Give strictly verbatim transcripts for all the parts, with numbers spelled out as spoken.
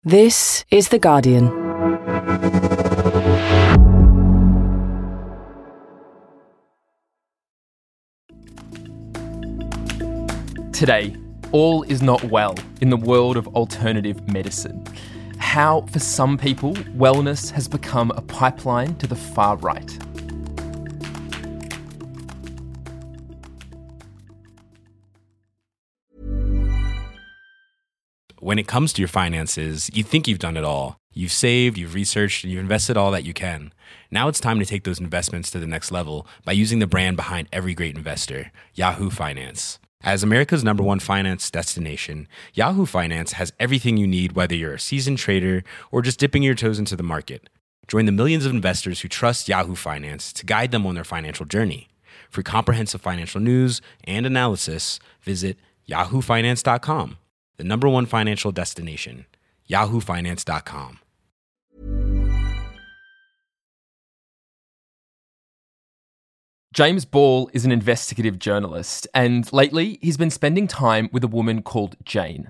This is The Guardian. Today, all is not well in the world of alternative medicine. How, for some people, wellness has become a pipeline to the far right. When it comes to your finances, you think you've done it all. You've saved, you've researched, and you've invested all that you can. Now it's time to take those investments to the next level by using the brand behind every great investor, Yahoo Finance. As America's number one finance destination, Yahoo Finance has everything you need, whether you're a seasoned trader or just dipping your toes into the market. Join the millions of investors who trust Yahoo Finance to guide them on their financial journey. For comprehensive financial news and analysis, visit yahoo finance dot com. The number one financial destination, yahoo finance dot com. James Ball is an investigative journalist, and lately he's been spending time with a woman called Jane.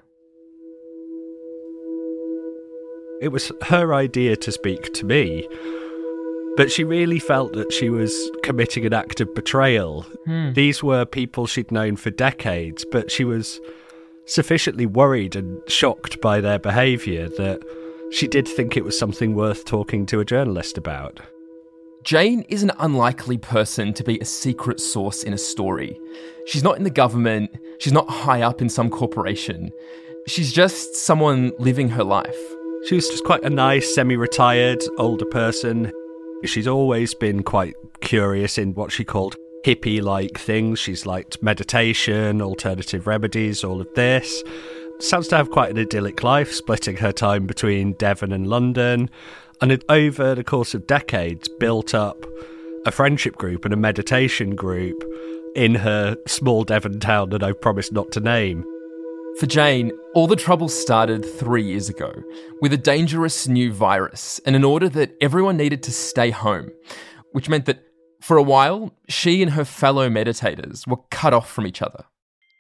It was her idea to speak to me, but she really felt that she was committing an act of betrayal. Hmm. These were people she'd known for decades, but she was sufficiently worried and shocked by their behaviour that she did think it was something worth talking to a journalist about. Jane is an unlikely person to be a secret source in a story. She's not in the government, she's not high up in some corporation. She's just someone living her life. She was just quite a nice, semi-retired, older person. She's always been quite curious in what she called hippie-like things. She's liked meditation, alternative remedies, all of this. Sounds to have quite an idyllic life, splitting her time between Devon and London, and had over the course of decades built up a friendship group and a meditation group in her small Devon town that I've promised not to name. For Jane, all the trouble started three years ago with a dangerous new virus and an order that everyone needed to stay home, which meant that for a while, she and her fellow meditators were cut off from each other.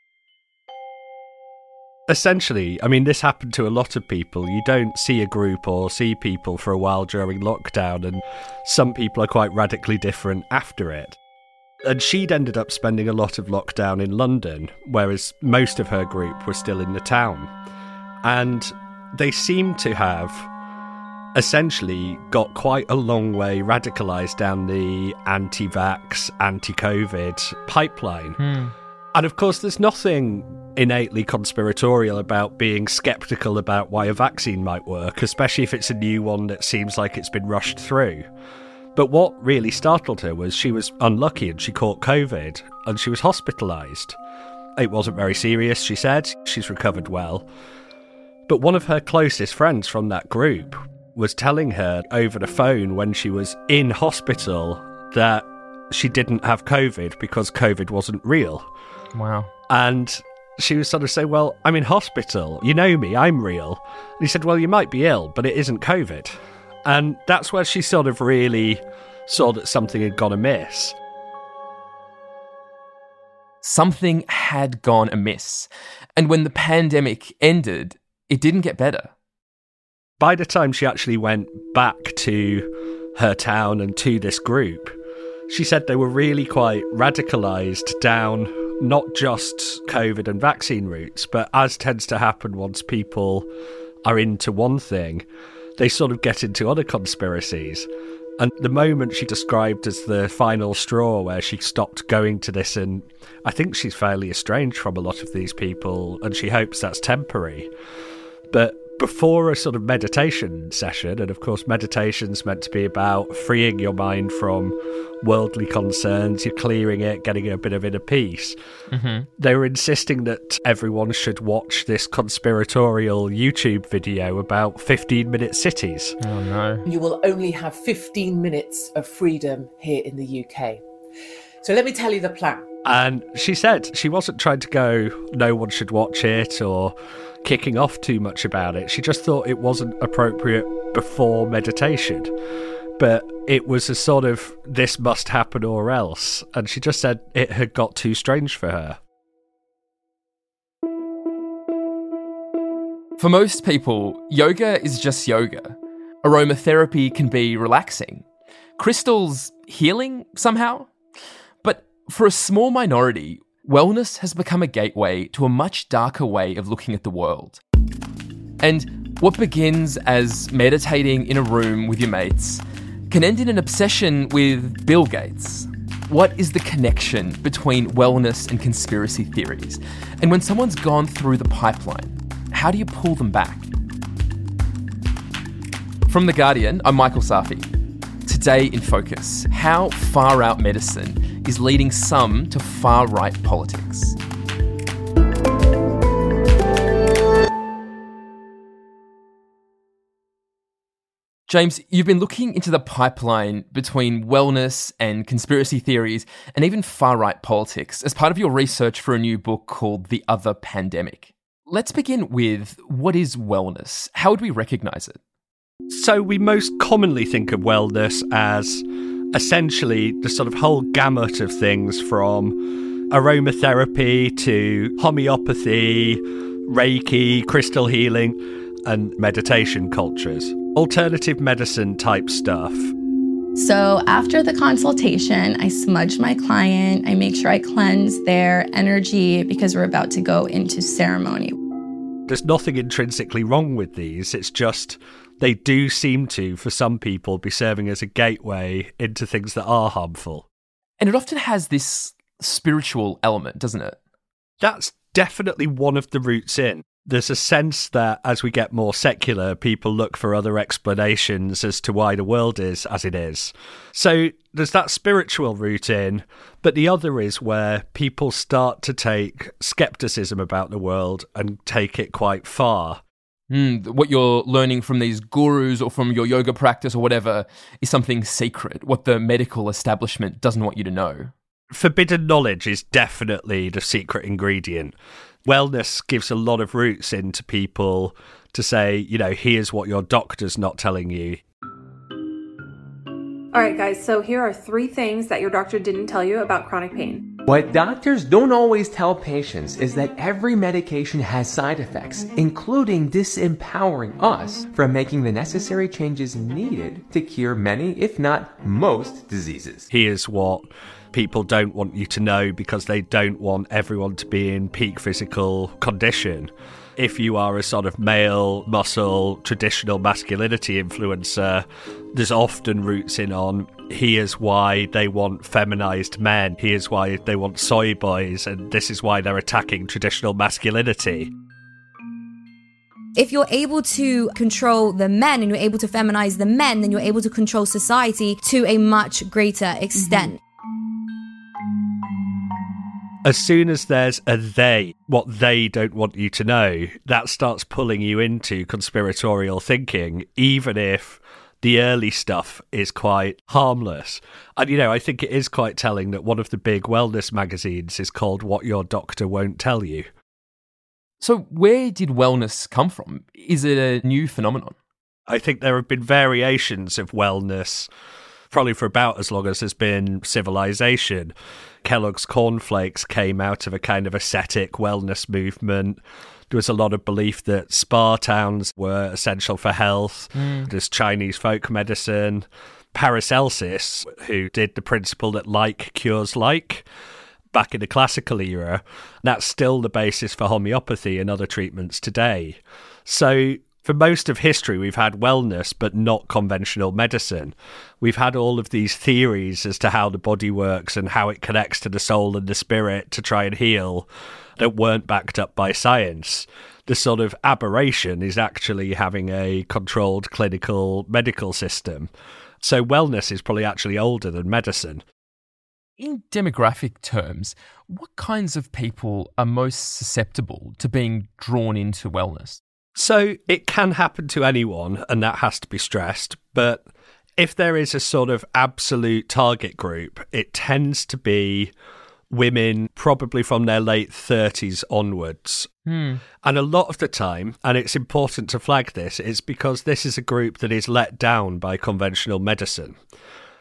Essentially, I mean, this happened to a lot of people. You don't see a group or see people for a while during lockdown, and some people are quite radically different after it. And she'd ended up spending a lot of lockdown in London, whereas most of her group were still in the town. And they seemed to have essentially got quite a long way radicalised down the anti-vax, anti-COVID pipeline. Hmm. And of course, there's nothing innately conspiratorial about being sceptical about why a vaccine might work, especially if it's a new one that seems like it's been rushed through. But what really startled her was she was unlucky and she caught COVID and she was hospitalised. It wasn't very serious, she said. She's recovered well. But one of her closest friends from that group was telling her over the phone when she was in hospital that she didn't have COVID because COVID wasn't real. Wow. And she was sort of saying, well, I'm in hospital. You know me, I'm real. And he said, well, you might be ill, but it isn't COVID. And that's where she sort of really saw that something had gone amiss. Something had gone amiss. And when the pandemic ended, it didn't get better. By the time she actually went back to her town and to this group, she said they were really quite radicalised down not just COVID and vaccine routes, but as tends to happen once people are into one thing, they sort of get into other conspiracies. And the moment she described as the final straw where she stopped going to this, and I think she's fairly estranged from a lot of these people, and she hopes that's temporary. But before a sort of meditation session, and of course meditation's meant to be about freeing your mind from worldly concerns, you're clearing it, getting a bit of inner peace. Mm-hmm. They were insisting that everyone should watch this conspiratorial YouTube video about fifteen-minute cities. Oh no. You will only have fifteen minutes of freedom here in the U K. So let me tell you the plan. And she said she wasn't trying to go, no one should watch it, or kicking off too much about it. She just thought it wasn't appropriate before meditation. But it was a sort of, this must happen or else. And she just said it had got too strange for her. For most people, yoga is just yoga. Aromatherapy can be relaxing. Crystals, healing somehow. But for a small minority, wellness has become a gateway to a much darker way of looking at the world. And what begins as meditating in a room with your mates can end in an obsession with Bill Gates. What is the connection between wellness and conspiracy theories? And when someone's gone through the pipeline, how do you pull them back? From The Guardian, I'm Michael Safi. Today in Focus, how far-out medicine is leading some to far-right politics. James, you've been looking into the pipeline between wellness and conspiracy theories and even far-right politics as part of your research for a new book called The Other Pandemic. Let's begin with, what is wellness? How would we recognise it? So we most commonly think of wellness as essentially the sort of whole gamut of things from aromatherapy to homeopathy, Reiki, crystal healing, and meditation cultures. Alternative medicine type stuff. So after the consultation, I smudge my client. I make sure I cleanse their energy because we're about to go into ceremony. There's nothing intrinsically wrong with these. It's just they do seem to, for some people, be serving as a gateway into things that are harmful. And it often has this spiritual element, doesn't it? That's definitely one of the roots in. There's a sense that as we get more secular, people look for other explanations as to why the world is as it is. So there's that spiritual root in, but the other is where people start to take skepticism about the world and take it quite far. Mm, what you're learning from these gurus or from your yoga practice or whatever is something secret, what the medical establishment doesn't want you to know. Forbidden knowledge is definitely the secret ingredient. Wellness gives a lot of roots into people to say, you know, here's what your doctor's not telling you. All right, guys, so here are three things that your doctor didn't tell you about chronic pain. What doctors don't always tell patients is that every medication has side effects, including disempowering us from making the necessary changes needed to cure many, if not most, diseases. Here's what people don't want you to know because they don't want everyone to be in peak physical condition. If you are a sort of male, muscle, traditional masculinity influencer, there's often roots in on, here's why they want feminized men, here's why they want soy boys, and this is why they're attacking traditional masculinity. If you're able to control the men and you're able to feminize the men, then you're able to control society to a much greater extent. Mm-hmm. As soon as there's a they, what they don't want you to know, that starts pulling you into conspiratorial thinking, even if the early stuff is quite harmless. And, you know, I think it is quite telling that one of the big wellness magazines is called What Your Doctor Won't Tell You. So where did wellness come from? Is it a new phenomenon? I think there have been variations of wellness probably for about as long as there's been civilization. Kellogg's cornflakes came out of a kind of ascetic wellness movement. There was a lot of belief that spa towns were essential for health. Mm. There's Chinese folk medicine. Paracelsus, who did the principle that like cures like back in the classical era, that's still the basis for homeopathy and other treatments today. So for most of history, we've had wellness, but not conventional medicine. We've had all of these theories as to how the body works and how it connects to the soul and the spirit to try and heal that weren't backed up by science. The sort of aberration is actually having a controlled clinical medical system. So wellness is probably actually older than medicine. In demographic terms, what kinds of people are most susceptible to being drawn into wellness? So it can happen to anyone, and that has to be stressed. But if there is a sort of absolute target group, it tends to be women probably from their late thirties onwards. Hmm. And a lot of the time, and it's important to flag this, is because this is a group that is let down by conventional medicine.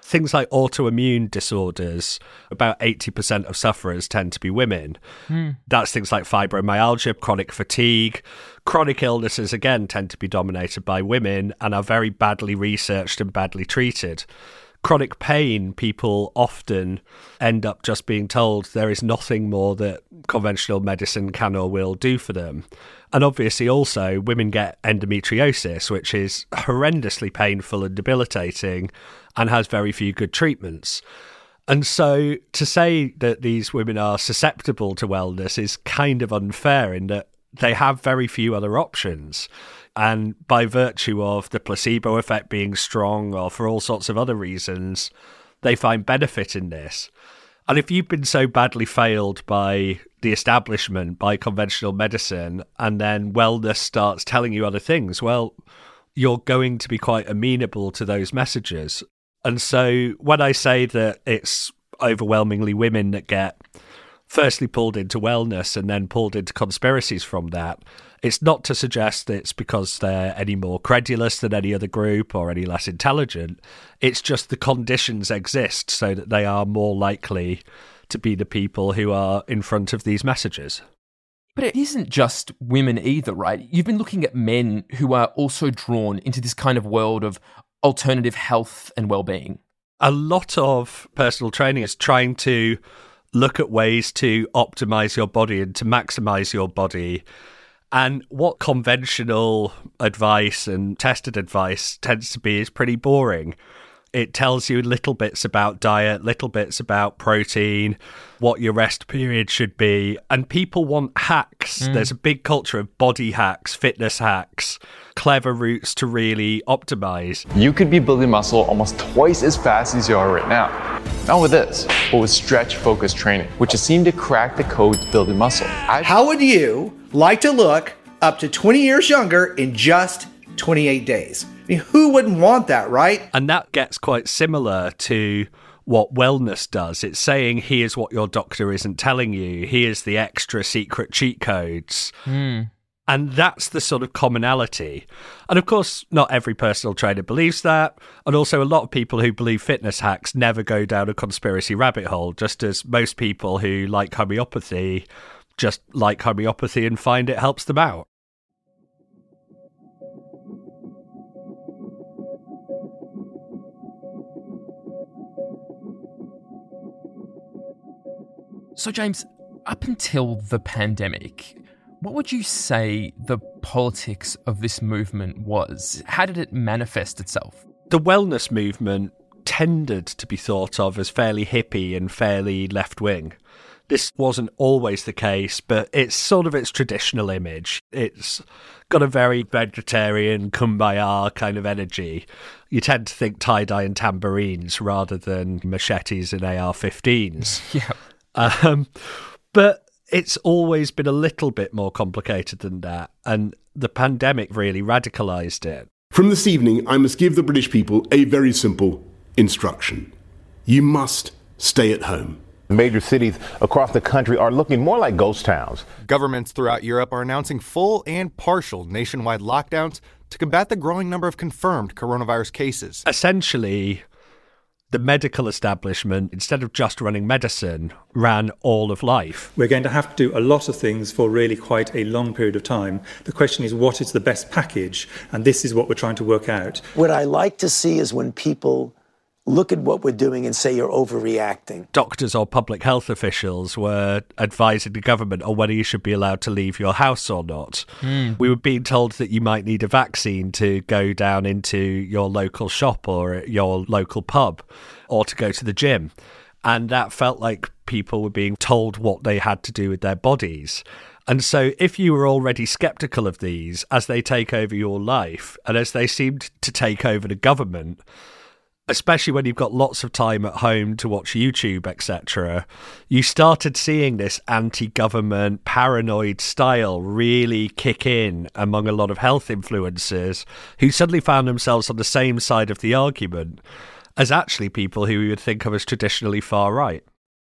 things like autoimmune disorders, about eighty percent of sufferers tend to be women. Mm. That's things like fibromyalgia, chronic fatigue. Chronic illnesses, again, tend to be dominated by women and are very badly researched and badly treated. Chronic pain, people often end up just being told there is nothing more that conventional medicine can or will do for them. And obviously also women get endometriosis, which is horrendously painful and debilitating and has very few good treatments. And so to say that these women are susceptible to wellness is kind of unfair in that they have very few other options. And by virtue of the placebo effect being strong or for all sorts of other reasons, they find benefit in this. And if you've been so badly failed by the establishment, by conventional medicine, and then wellness starts telling you other things, well, you're going to be quite amenable to those messages. And so when I say that it's overwhelmingly women that get firstly pulled into wellness and then pulled into conspiracies from that, it's not to suggest that it's because they're any more credulous than any other group or any less intelligent. It's just the conditions exist so that they are more likely to be the people who are in front of these messages. But it isn't just women either, right? You've been looking at men who are also drawn into this kind of world of alternative health and well-being. A lot of personal training is trying to look at ways to optimize your body and to maximize your body. And what conventional advice and tested advice tends to be is pretty boring. It tells you little bits about diet, little bits about protein, what your rest period should be. And people want hacks. Mm. There's a big culture of body hacks, fitness hacks, clever routes to really optimize. You could be building muscle almost twice as fast as you are right now. Not with this, but with stretch-focused training, which has seemed to crack the code to building muscle. I've- How would you like to look up to twenty years younger in just twenty-eight days? I mean, who wouldn't want that, right? And that gets quite similar to what wellness does. It's saying, here's what your doctor isn't telling you. Here's the extra secret cheat codes. Mm. And that's the sort of commonality. And of course, not every personal trainer believes that. And also a lot of people who believe fitness hacks never go down a conspiracy rabbit hole, just as most people who like homeopathy just like homeopathy and find it helps them out. So, James, up until the pandemic, what would you say the politics of this movement was? How did it manifest itself? The wellness movement tended to be thought of as fairly hippie and fairly left-wing. This wasn't always the case, but it's sort of its traditional image. It's got a very vegetarian, kumbaya kind of energy. You tend to think tie-dye and tambourines rather than machetes and A R fifteens. Yeah. Um, but it's always been a little bit more complicated than that, and the pandemic really radicalised it. From this evening, I must give the British people a very simple instruction. You must stay at home. Major cities across the country are looking more like ghost towns. Governments throughout Europe are announcing full and partial nationwide lockdowns to combat the growing number of confirmed coronavirus cases. Essentially, the medical establishment, instead of just running medicine, ran all of life. We're going to have to do a lot of things for really quite a long period of time. The question is, what is the best package? And this is what we're trying to work out. What I like to see is when people look at what we're doing and say you're overreacting. Doctors or public health officials were advising the government on whether you should be allowed to leave your house or not. Mm. We were being told that you might need a vaccine to go down into your local shop or your local pub or to go to the gym. And that felt like people were being told what they had to do with their bodies. And so if you were already sceptical of these as they take over your life and as they seemed to take over the government, especially when you've got lots of time at home to watch YouTube, et cetera, you started seeing this anti-government, paranoid style really kick in among a lot of health influencers who suddenly found themselves on the same side of the argument as actually people who you would think of as traditionally far right.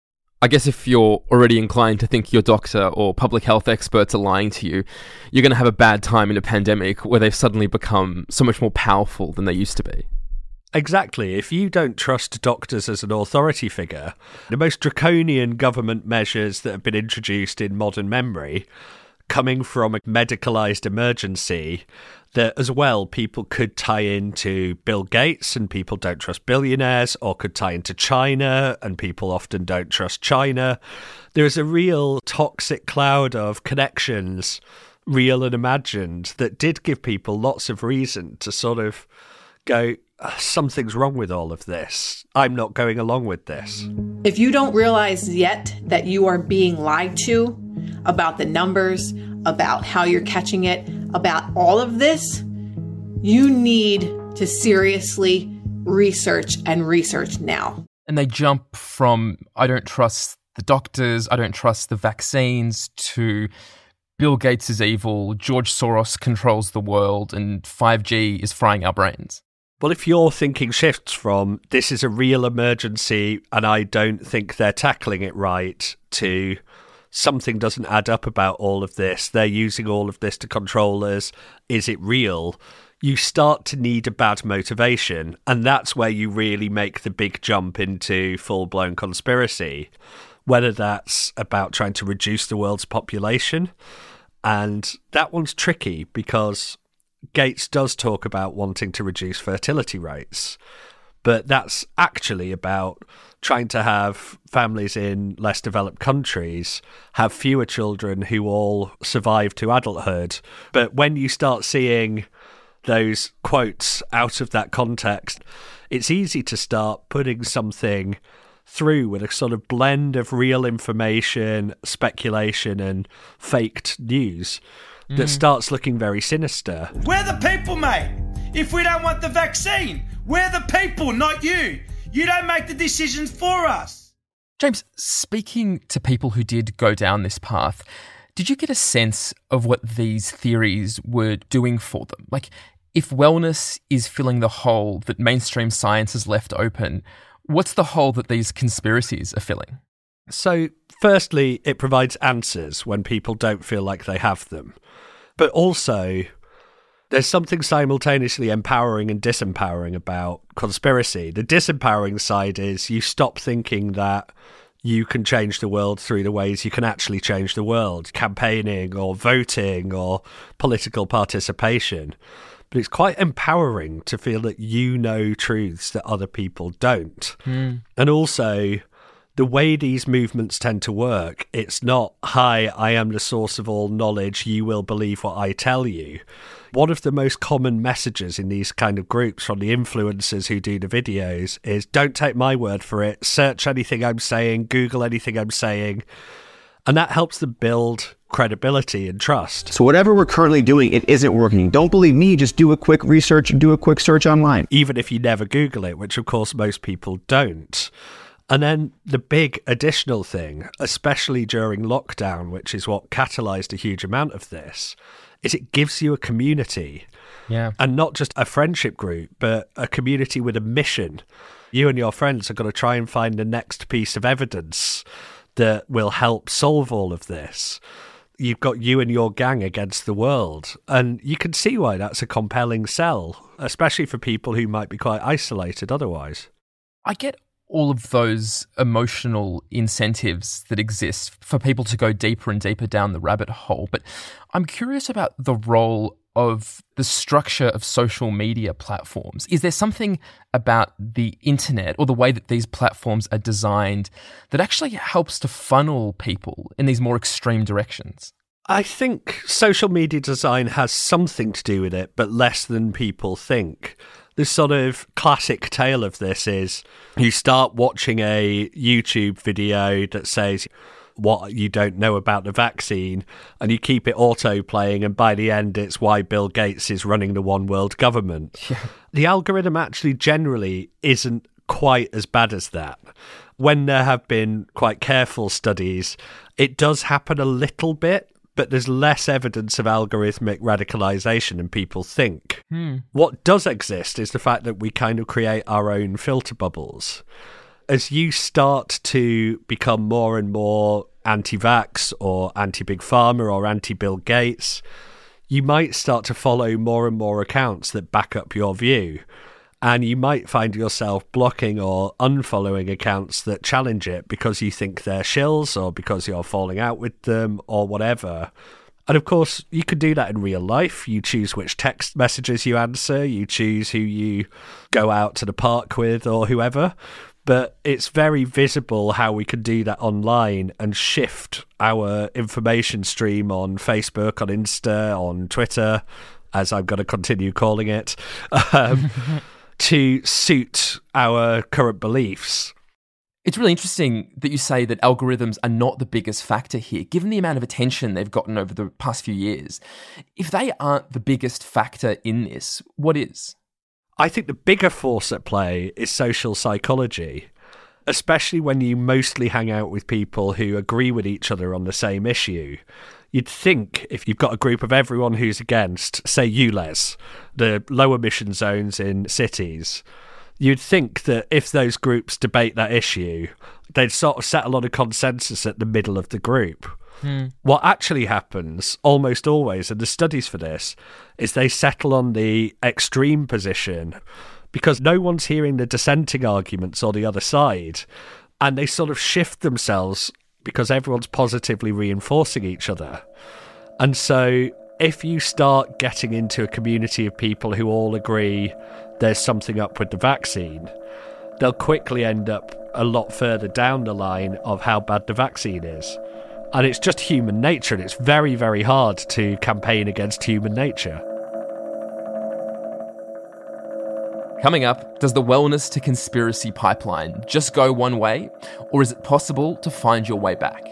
I guess if you're already inclined to think your doctor or public health experts are lying to you, you're going to have a bad time in a pandemic where they've suddenly become so much more powerful than they used to be. Exactly. If you don't trust doctors as an authority figure, the most draconian government measures that have been introduced in modern memory, coming from a medicalised emergency, that as well people could tie into Bill Gates and people don't trust billionaires, or could tie into China and people often don't trust China. There is a real toxic cloud of connections, real and imagined, that did give people lots of reason to sort of go, something's wrong with all of this. I'm not going along with this. If you don't realize yet that you are being lied to about the numbers, about how you're catching it, about all of this, you need to seriously research and research now. And they jump from, I don't trust the doctors, I don't trust the vaccines, to Bill Gates is evil, George Soros controls the world, and five G is frying our brains. Well, if your thinking shifts from this is a real emergency and I don't think they're tackling it right, to something doesn't add up about all of this, they're using all of this to control us, is it real? You start to need a bad motivation, and that's where you really make the big jump into full-blown conspiracy, whether that's about trying to reduce the world's population. And that one's tricky because Gates does talk about wanting to reduce fertility rates, but that's actually about trying to have families in less developed countries have fewer children who all survive to adulthood. But when you start seeing those quotes out of that context, it's easy to start putting something through with a sort of blend of real information, speculation, and faked news that starts looking very sinister. We're the people, mate. If we don't want the vaccine, we're the people, not you. You don't make the decisions for us. James, speaking to people who did go down this path, did you get a sense of what these theories were doing for them? Like, if wellness is filling the hole that mainstream science has left open, what's the hole that these conspiracies are filling? So, firstly, it provides answers when people don't feel like they have them. But also, there's something simultaneously empowering and disempowering about conspiracy. The disempowering side is you stop thinking that you can change the world through the ways you can actually change the world, campaigning or voting or political participation. But it's quite empowering to feel that you know truths that other people don't. Mm. And also, the way these movements tend to work, it's not, hi, I am the source of all knowledge, you will believe what I tell you. One of the most common messages in these kind of groups from the influencers who do the videos is, don't take my word for it, search anything I'm saying, Google anything I'm saying. And that helps them build credibility and trust. So whatever we're currently doing, it isn't working. Don't believe me, just do a quick research and do a quick search online. Even if you never Google it, which of course most people don't. And then the big additional thing, especially during lockdown, which is what catalyzed a huge amount of this, is it gives you a community. Yeah. And not just a friendship group, but a community with a mission. You and your friends are going to try and find the next piece of evidence that will help solve all of this. You've got you and your gang against the world. And you can see why that's a compelling sell, especially for people who might be quite isolated otherwise. I get all of those emotional incentives that exist for people to go deeper and deeper down the rabbit hole. But I'm curious about the role of the structure of social media platforms. Is there something about the internet or the way that these platforms are designed that actually helps to funnel people in these more extreme directions? I think social media design has something to do with it, but less than people think. The sort of classic tale of this is you start watching a YouTube video that says what you don't know about the vaccine, and you keep it auto-playing, and by the end it's why Bill Gates is running the one world government. Yeah. The algorithm actually generally isn't quite as bad as that. When there have been quite careful studies, it does happen a little bit, but there's less evidence of algorithmic radicalization than people think. Hmm. What does exist is the fact that we kind of create our own filter bubbles. As you start to become more and more anti-vax or anti-Big Pharma or anti-Bill Gates, you might start to follow more and more accounts that back up your view. And you might find yourself blocking or unfollowing accounts that challenge it because you think they're shills or because you're falling out with them or whatever. And of course, you could do that in real life. You choose which text messages you answer, you choose who you go out to the park with or whoever. But it's very visible how we can do that online and shift our information stream on Facebook, on Insta, on Twitter, as I'm going to continue calling it, um, to suit our current beliefs. It's really interesting that you say that algorithms are not the biggest factor here, given the amount of attention they've gotten over the past few years. If they aren't the biggest factor in this, what is? I think the bigger force at play is social psychology, especially when you mostly hang out with people who agree with each other on the same issue. You'd think if you've got a group of everyone who's against, say U L E Z, the low emission zones in cities, you'd think that if those groups debate that issue, they'd sort of set a lot of consensus at the middle of the group. Hmm. What actually happens almost always, and the studies for this, is they settle on the extreme position because no one's hearing the dissenting arguments or the other side, and they sort of shift themselves because everyone's positively reinforcing each other. And so if you start getting into a community of people who all agree there's something up with the vaccine, they'll quickly end up a lot further down the line of how bad the vaccine is. And it's just human nature, and it's very, very hard to campaign against human nature. Coming up, does the wellness to conspiracy pipeline just go one way, or is it possible to find your way back?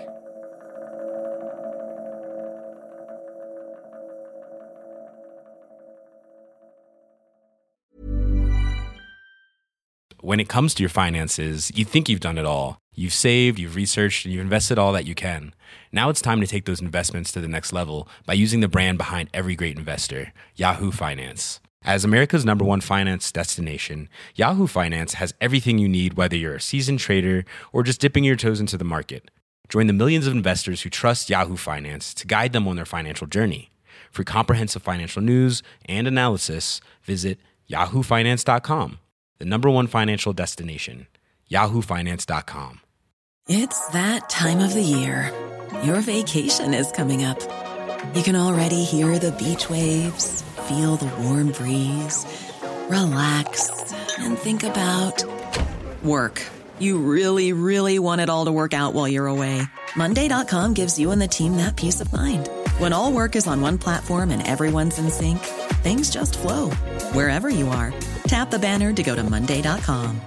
When it comes to your finances, you think you've done it all. You've saved, you've researched, and you've invested all that you can. Now it's time to take those investments to the next level by using the brand behind every great investor, Yahoo Finance. As America's number one finance destination, Yahoo Finance has everything you need, whether you're a seasoned trader or just dipping your toes into the market. Join the millions of investors who trust Yahoo Finance to guide them on their financial journey. For comprehensive financial news and analysis, visit yahoo finance dot com. The number one financial destination, yahoo finance dot com. It's that time of the year. Your vacation is coming up. You can already hear the beach waves, feel the warm breeze, relax, and think about work. You really, really want it all to work out while you're away. Monday dot com gives you and the team that peace of mind. When all work is on one platform and everyone's in sync, things just flow. Wherever you are, tap the banner to go to monday dot com.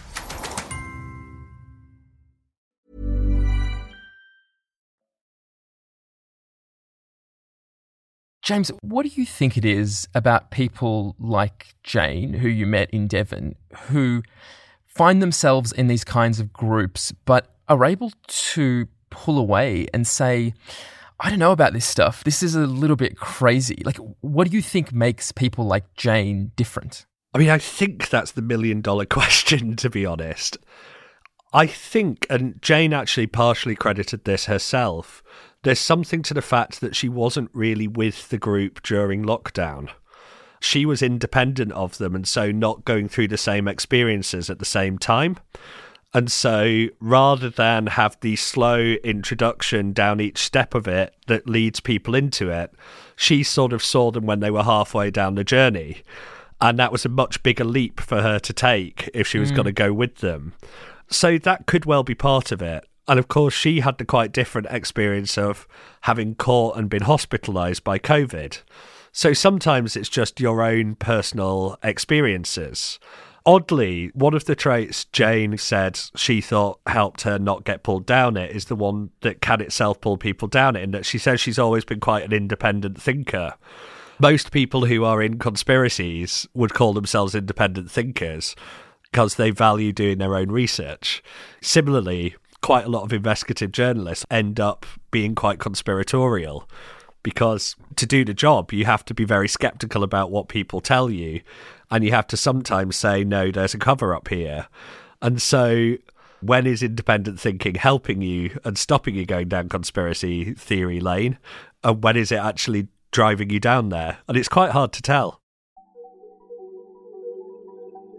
James, what do you think it is about people like Jane, who you met in Devon, who find themselves in these kinds of groups but are able to pull away and say, I don't know about this stuff. This is a little bit crazy. Like, what do you think makes people like Jane different? I mean, I think that's the million dollar question, to be honest. I think, and Jane actually partially credited this herself, there's something to the fact that she wasn't really with the group during lockdown. She was independent of them and so not going through the same experiences at the same time. And so rather than have the slow introduction down each step of it that leads people into it, she sort of saw them when they were halfway down the journey. And that was a much bigger leap for her to take if she was mm. going to go with them. So that could well be part of it. And of course, she had the quite different experience of having caught and been hospitalised by COVID. So sometimes it's just your own personal experiences. Oddly, one of the traits Jane said she thought helped her not get pulled down it is the one that can itself pull people down it, in that she says she's always been quite an independent thinker. Most people who are in conspiracies would call themselves independent thinkers because they value doing their own research. Similarly, quite a lot of investigative journalists end up being quite conspiratorial because to do the job, you have to be very skeptical about what people tell you, and you have to sometimes say, no, there's a cover-up here. And so when is independent thinking helping you and stopping you going down conspiracy theory lane? And when is it actually driving you down there? And it's quite hard to tell.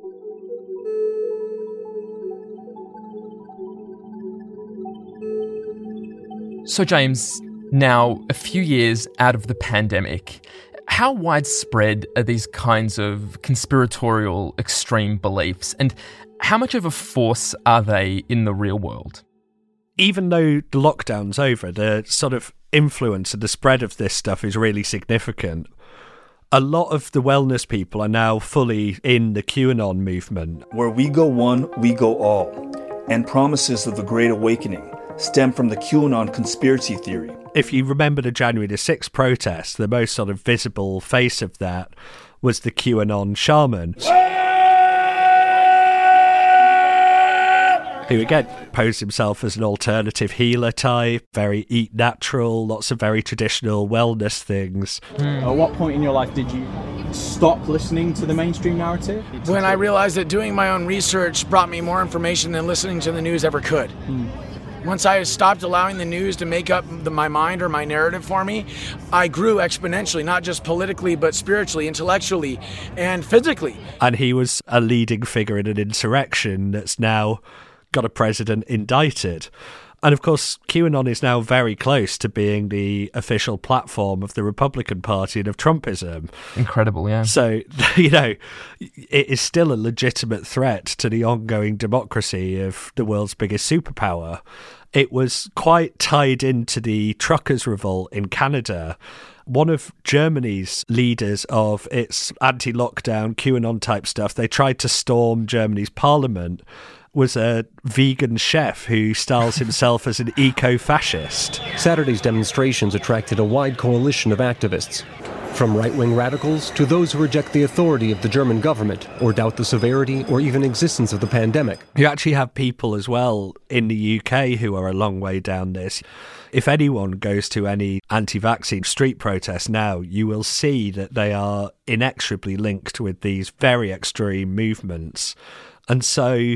So, James, now a few years out of the pandemic, how widespread are these kinds of conspiratorial extreme beliefs, and how much of a force are they in the real world? Even though the lockdown's over, the sort of influence and the spread of this stuff is really significant. A lot of the wellness people are now fully in the QAnon movement. Where we go one, we go all. And promises of the Great Awakening stem from the QAnon conspiracy theory. If you remember the January the sixth protests, the most sort of visible face of that was the QAnon shaman. Who again posed himself as an alternative healer type, very eat natural, lots of very traditional wellness things. Mm. At what point in your life did you stop listening to the mainstream narrative? When I realized that doing my own research brought me more information than listening to the news ever could. Mm. Once I stopped allowing the news to make up the, my mind or my narrative for me, I grew exponentially, not just politically, but spiritually, intellectually, and physically. And he was a leading figure in an insurrection that's now got a president indicted. And of course, QAnon is now very close to being the official platform of the Republican Party and of Trumpism. Incredible, yeah. So, you know, it is still a legitimate threat to the ongoing democracy of the world's biggest superpower. It was quite tied into the truckers' revolt in Canada. One of Germany's leaders of its anti-lockdown QAnon type stuff, they tried to storm Germany's parliament, was a vegan chef who styles himself as an eco-fascist. Saturday's demonstrations attracted a wide coalition of activists, from right-wing radicals to those who reject the authority of the German government or doubt the severity or even existence of the pandemic. You actually have people as well in the U K who are a long way down this. If anyone goes to any anti-vaccine street protests now, you will see that they are inexorably linked with these very extreme movements. And so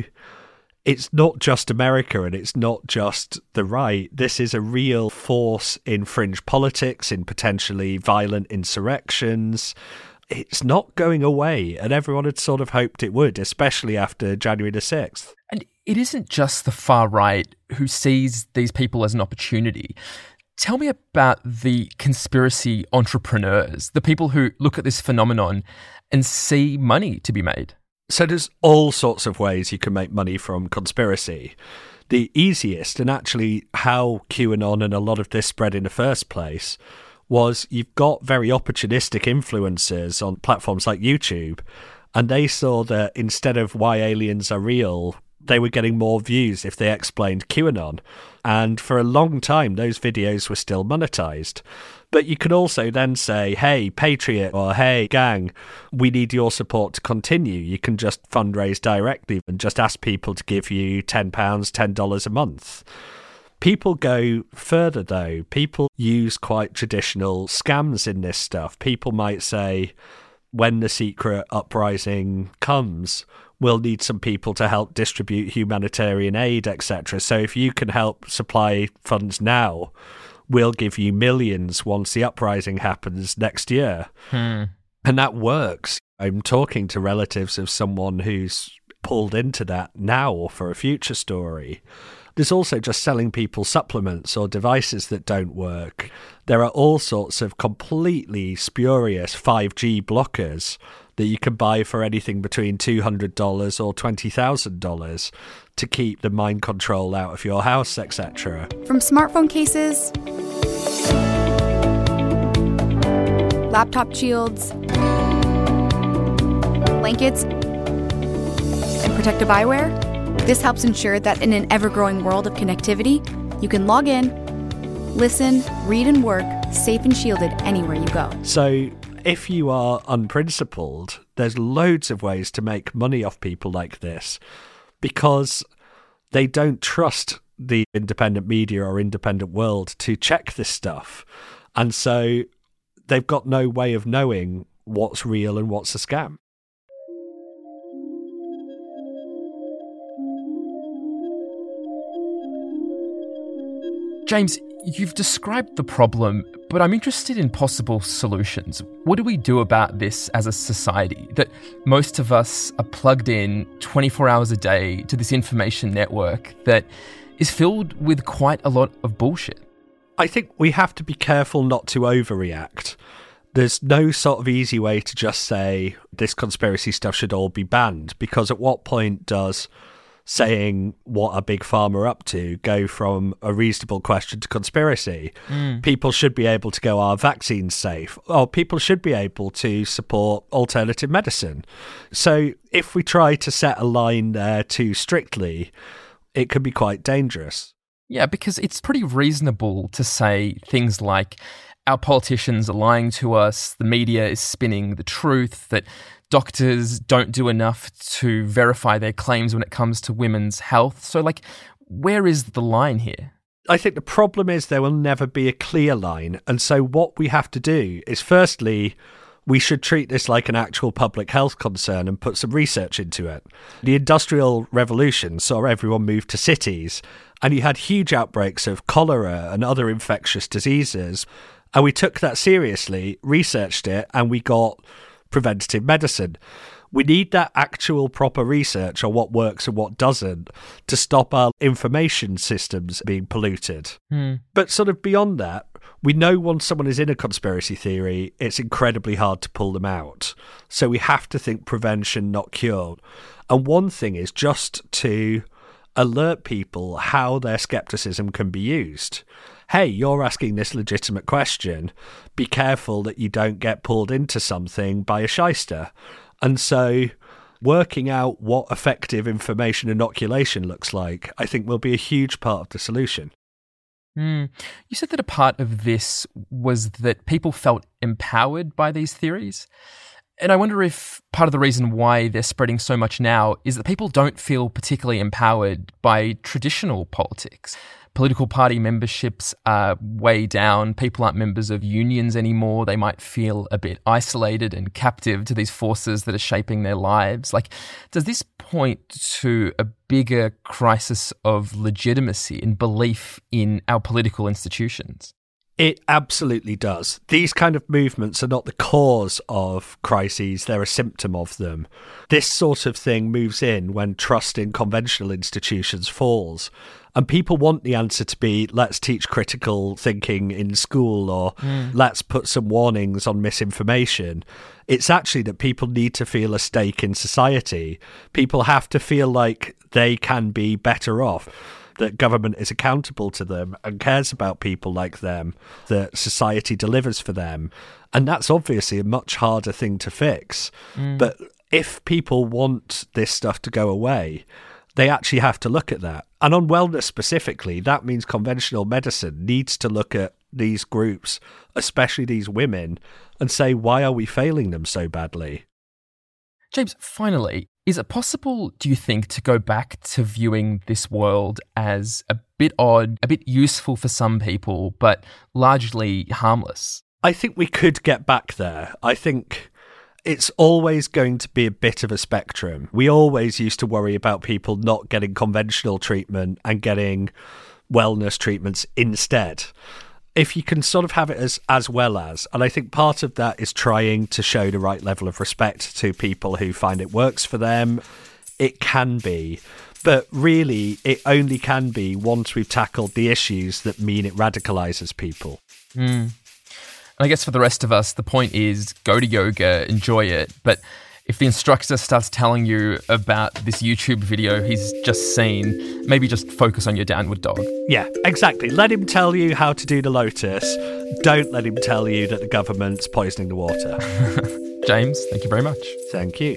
it's not just America and it's not just the right. This is a real force in fringe politics, in potentially violent insurrections. It's not going away, and everyone had sort of hoped it would, especially after January the sixth. And it isn't just the far right who sees these people as an opportunity. Tell me about the conspiracy entrepreneurs, the people who look at this phenomenon and see money to be made. So there's all sorts of ways you can make money from conspiracy. The easiest, and actually how QAnon and a lot of this spread in the first place, was you've got very opportunistic influencers on platforms like YouTube, and they saw that instead of why aliens are real, they were getting more views if they explained QAnon. And for a long time, those videos were still monetized. But you could also then say, hey, Patriot, or hey, gang, we need your support to continue. You can just fundraise directly and just ask people to give you ten pounds, ten dollars a month. People go further, though. People use quite traditional scams in this stuff. People might say, when the secret uprising comes, we'll need some people to help distribute humanitarian aid, et cetera. So if you can help supply funds now, we'll give you millions once the uprising happens next year. Hmm. And that works. I'm talking to relatives of someone who's pulled into that now for a future story. There's also just selling people supplements or devices that don't work. There are all sorts of completely spurious five G blockers that you can buy for anything between two hundred dollars or twenty thousand dollars to keep the mind control out of your house, et cetera. From smartphone cases, laptop shields, blankets, and protective eyewear, this helps ensure that in an ever-growing world of connectivity, you can log in, listen, read, and work safe and shielded anywhere you go. So if you are unprincipled, there's loads of ways to make money off people like this because they don't trust the independent media or independent world to check this stuff. And so they've got no way of knowing what's real and what's a scam. James, you've described the problem, but I'm interested in possible solutions. What do we do about this as a society? That most of us are plugged in twenty-four hours a day to this information network that is filled with quite a lot of bullshit. I think we have to be careful not to overreact. There's no sort of easy way to just say this conspiracy stuff should all be banned, because at what point does saying what are Big Pharma up to go from a reasonable question to conspiracy? Mm. People should be able to go, are vaccines safe? Or people should be able to support alternative medicine. So if we try to set a line there too strictly, it can be quite dangerous. Yeah, because it's pretty reasonable to say things like our politicians are lying to us, the media is spinning the truth, that doctors don't do enough to verify their claims when it comes to women's health. So, like, where is the line here? I think the problem is there will never be a clear line. And so what we have to do is, firstly, we should treat this like an actual public health concern and put some research into it. The Industrial Revolution saw everyone move to cities, and you had huge outbreaks of cholera and other infectious diseases. And we took that seriously, researched it, and we got preventative medicine. We need that actual proper research on what works and what doesn't to stop our information systems being polluted. Hmm. But sort of beyond that, we know once someone is in a conspiracy theory, it's incredibly hard to pull them out. So we have to think prevention, not cure. And one thing is just to alert people how their skepticism can be used. Hey, you're asking this legitimate question. Be careful that you don't get pulled into something by a shyster. And so working out what effective information inoculation looks like, I think, will be a huge part of the solution. Mm. You said that a part of this was that people felt empowered by these theories. And I wonder if part of the reason why they're spreading so much now is that people don't feel particularly empowered by traditional politics. Political party memberships are way down. People aren't members of unions anymore. They might feel a bit isolated and captive to these forces that are shaping their lives. Like, does this point to a bigger crisis of legitimacy and belief in our political institutions? It absolutely does. These kind of movements are not the cause of crises, they're a symptom of them. This sort of thing moves in when trust in conventional institutions falls. And people want the answer to be, let's teach critical thinking in school, or mm. let's put some warnings on misinformation. It's actually that people need to feel a stake in society. People have to feel like they can be better off, that government is accountable to them and cares about people like them, that society delivers for them. And that's obviously a much harder thing to fix. Mm. But if people want this stuff to go away, they actually have to look at that. And on wellness specifically, that means conventional medicine needs to look at these groups, especially these women, and say, why are we failing them so badly? James, finally, is it possible, do you think, to go back to viewing this world as a bit odd, a bit useful for some people, but largely harmless? I think we could get back there. I think it's always going to be a bit of a spectrum. We always used to worry about people not getting conventional treatment and getting wellness treatments instead. If you can sort of have it as as well as, and I think part of that is trying to show the right level of respect to people who find it works for them, it can be. But really, it only can be once we've tackled the issues that mean it radicalizes people. Mm. And I guess for the rest of us, the point is go to yoga, enjoy it. But if the instructor starts telling you about this YouTube video he's just seen, maybe just focus on your downward dog. Yeah, exactly. Let him tell you how to do the lotus. Don't let him tell you that the government's poisoning the water. James, thank you very much. Thank you.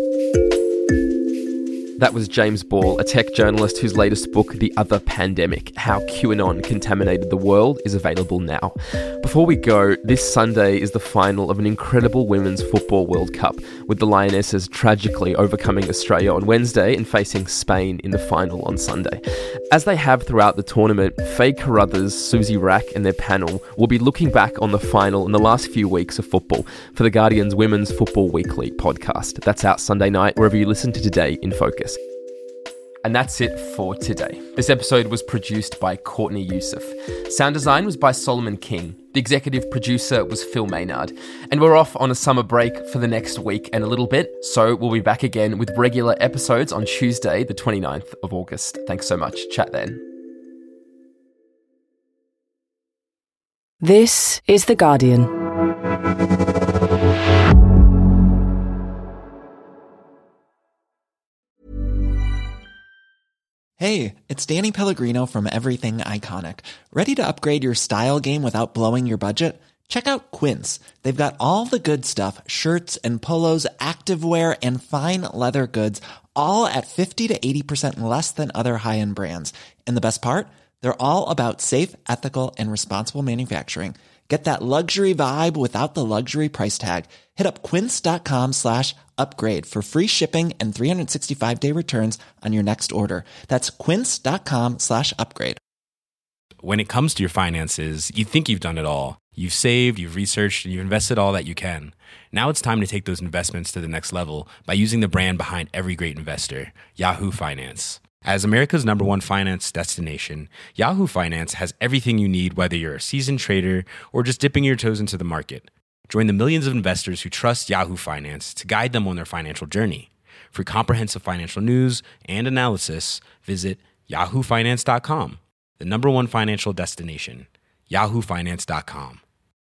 That was James Ball, a tech journalist whose latest book, The Other Pandemic, How QAnon Contaminated the World, is available now. Before we go, this Sunday is the final of an incredible Women's Football World Cup, with the Lionesses tragically overcoming Australia on Wednesday and facing Spain in the final on Sunday. As they have throughout the tournament, Faye Carruthers, Susie Rack and their panel will be looking back on the final and the last few weeks of football for the Guardian's Women's Football Weekly podcast. That's out Sunday night, wherever you listen to Today in Focus. And that's it for today. This episode was produced by Courtney Youssef. Sound design was by Solomon King. The executive producer was Phil Maynard. And we're off on a summer break for the next week and a little bit, so we'll be back again with regular episodes on Tuesday, the twenty-ninth of August. Thanks so much. Chat then. This is The Guardian. Hey, it's Danny Pellegrino from Everything Iconic. Ready to upgrade your style game without blowing your budget? Check out Quince. They've got all the good stuff, shirts and polos, activewear, and fine leather goods, all at fifty to eighty percent less than other high-end brands. And the best part? They're all about safe, ethical, and responsible manufacturing. Get that luxury vibe without the luxury price tag. Hit up quince.com slash upgrade for free shipping and three sixty-five day returns on your next order. That's quince.com slash upgrade. When it comes to your finances, you think you've done it all. You've saved, you've researched, and you've invested all that you can. Now it's time to take those investments to the next level by using the brand behind every great investor, Yahoo Finance. As America's number one finance destination, Yahoo Finance has everything you need, whether you're a seasoned trader or just dipping your toes into the market. Join the millions of investors who trust Yahoo Finance to guide them on their financial journey. For comprehensive financial news and analysis, visit yahoo finance dot com, the number one financial destination, yahoo finance dot com.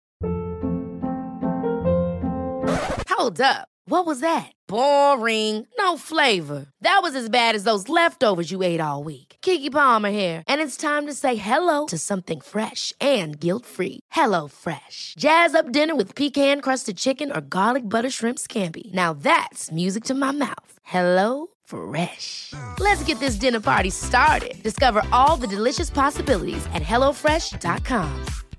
Hold up. What was that? Boring. No flavor. That was as bad as those leftovers you ate all week. Keke Palmer here, and it's time to say hello to something fresh and guilt-free. Hello Fresh. Jazz up dinner with pecan-crusted chicken or garlic butter shrimp scampi. Now that's music to my mouth. Hello Fresh. Let's get this dinner party started. Discover all the delicious possibilities at hello fresh dot com.